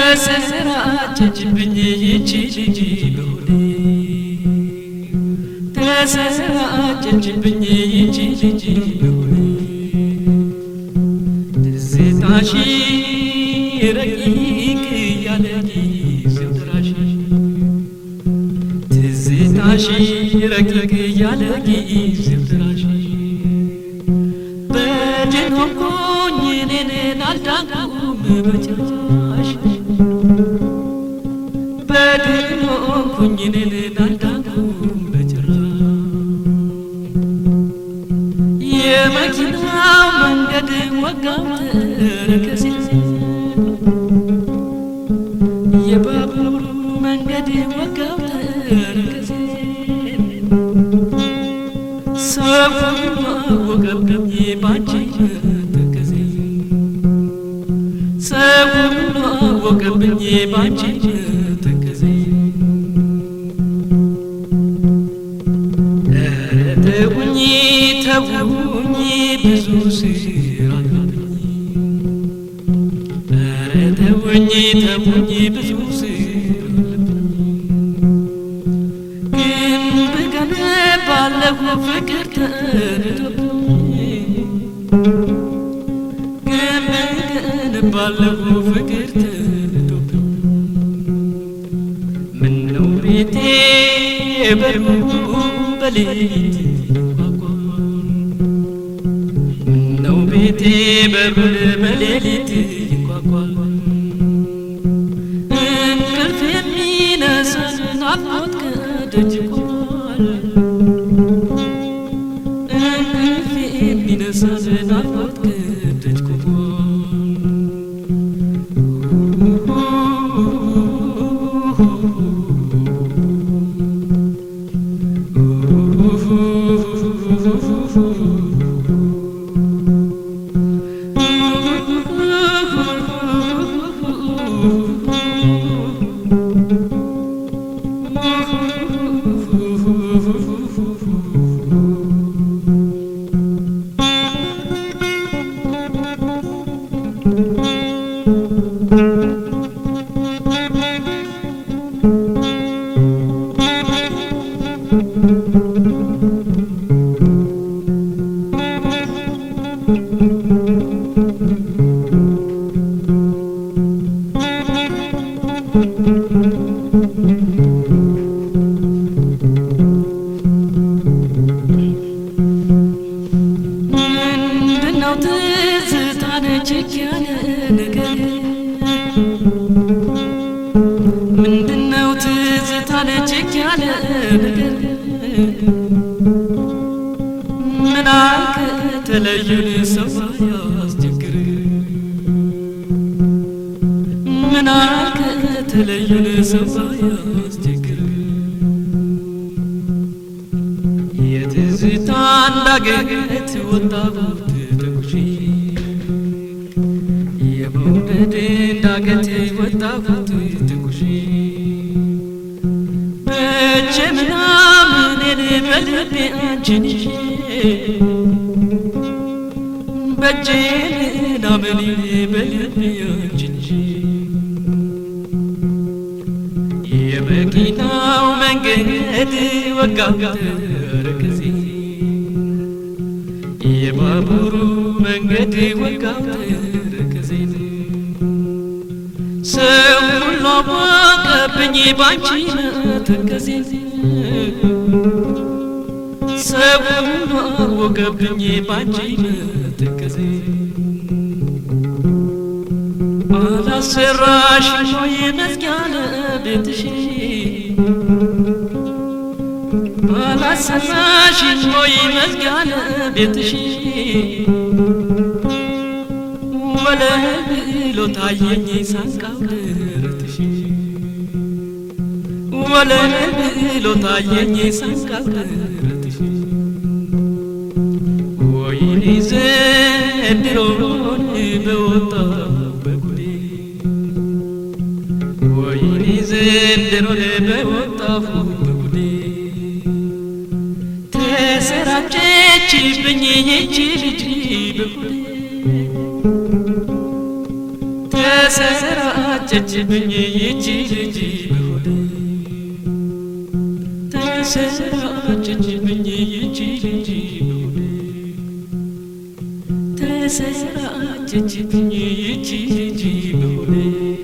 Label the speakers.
Speaker 1: ተሰራጨችብኝ ይቺ ልጅ በሆዴ ተሰራጨችብኝ ይቺ ልጅ በሆዴ ትዝታሽ ረቂቅ ያለ ጊዜው ደራሽ ትዝታሽ ረቂቅ ያለ ጊዜው ደራሽ በድን ሆንኩኝ እኔን አልዳንኩም በጭራሽ በድን ሆንኩኝ እኔን አልዳንኩም በጭራሽ የመኪናው መንገድ ወጋው ተረከዜን የባቡሩ መንገድ ወጋው ተረከዜን ሰው ወገብኝ ባንቺ ተከዜን ሰው ወገብኝ ባንቺ ተከዜን ተውኝ ተውኝ ብዙ ስራ አለብኝ ተውኝ ተውኝ ብዙ ስራ አለብኝ ግን ብገነባለሁ ፍቅር ተርቶብኝ ግን ብገነባለሁ ፍቅር ተርቶብኝ ምነው ቤቴ በሩ በሌሊት ምነው ቤቴ በሩ በሌሊት ይንኳኳል እንቅልፍ የሚነሳን ናፍቆት ከደጅ ቆሟል እንቅልፍ የሚነሳን ናፍቆት ከደጅ ቆሟል ምንድነው ትዝታን እጅግ ያለ ነገር ምንድነው ትዝታን እጅግ ያለ ነገር ምን አልክ ተለዩን ሰው ያስቸግር ምን አልክ ተለዩን ሰው ያስቸግር የትዝታ እንዳገት ወጣሁት ተጉዤ የመውደድ እንዳገት ወጣሁት ተጉዤ በእጄ ምናምኔን በልቤ አንቺን ይዤ በእጄ ምናምኔን በልቤ አንቺን ይዤ የመኪናው መንገድ ወጋው ተረከዜን የባቡሩ መንገድ ወጋው ተረከዜን ሰው ሁሉ አወቀብኝ ባንቺ ተከዜን ሰው ሁሉ አወቀብኝ ባንቺ ተከዜን አላሰራሽ ወይ መዝጊያ ለቤትሽ አላሰራሽ ወይ መዝጊያ ለቤትሽ ወለል ብሎ ታየኝ ሳንቃው ደረትሽ ወለል ብሎ ታየኝ ሳንቃው ደረትሽ ወይኔ ዘንድሮን በወጣው በጉዴ ወይኔ ዘንድሮን በወጣው በጉዴ ተሰራጨችብኝ ይቺ ልጅ በጉዴ ተሰራጨችብኝ ተሰራጨችብኝ ይቺ ልጅ በሆዴ ተሰራጨችብኝ ይቺ ልጅ በሆዴ ተሰራጨችብኝ ይቺ ልጅ በሆዴ